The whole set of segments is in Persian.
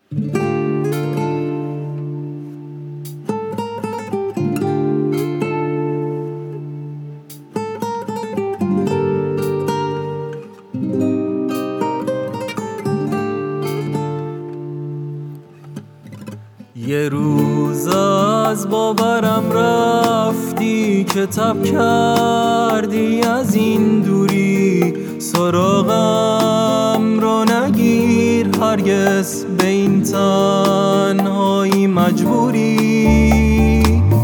یه روز از باورم رفتی که تب کردی از این دوری، سراغم رو نگیر هرگز به این تنهایی مجبوری.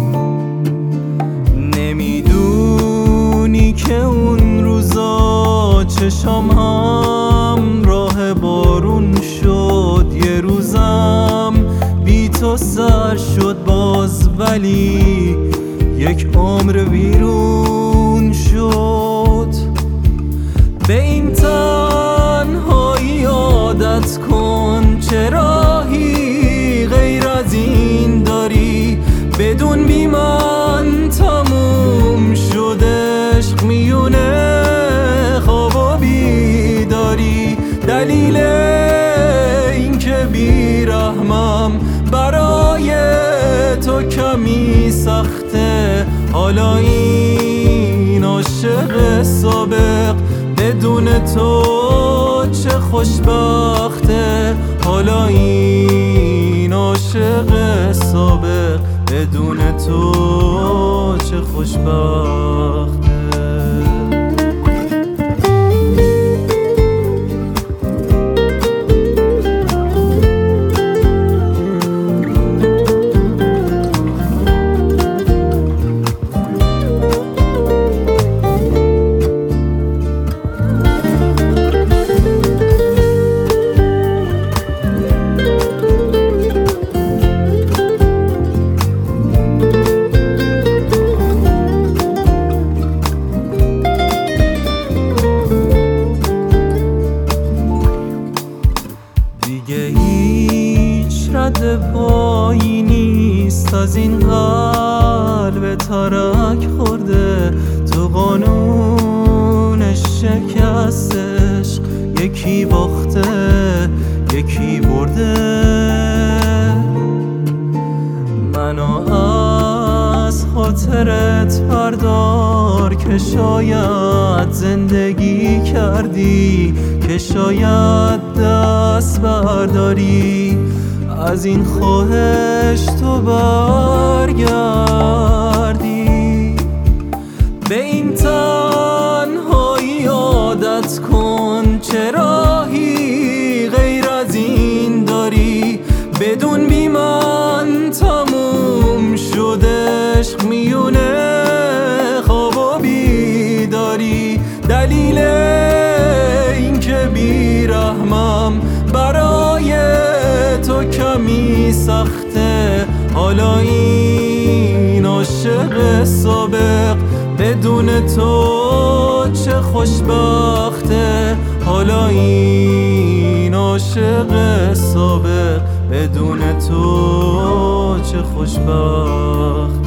نمیدونی که اون روزا چشام همراه بارون شد، یه روزم بی تو سر شد باز، ولی یک عمر ویرون شد. به این تنهایی عادت کن، چه راهی غیر از این داری؟ بدون بی من تموم شد عشق میونه خواب و بیداری. دلیل این که بیرحمم برای تو کمی سخته، حالا این عاشق سابق بدون تو چه خوشبخته. حالا این عاشق سابق بدون تو چه خوشبخته. دیگه هیچ رد پایی نیست از این قلب ترک خورده. تو قانون شکستش یکی باخته یکی برده. منو از خاطرت بردار که شاید زندگی کردی، که شاید دست برداری از این خواهش تو برگردی. به این تنهایی عادت کن، چه راهی غیر از این داری؟ بدون بی من تموم شد عشق میونه خواب و بیداری. دلیل این که بیرحمم برای تو کمی سخته، حالا این عاشق سابق بدون تو چه خوشبخته. حالا این عاشق سابق بدون تو چه خوشبخته.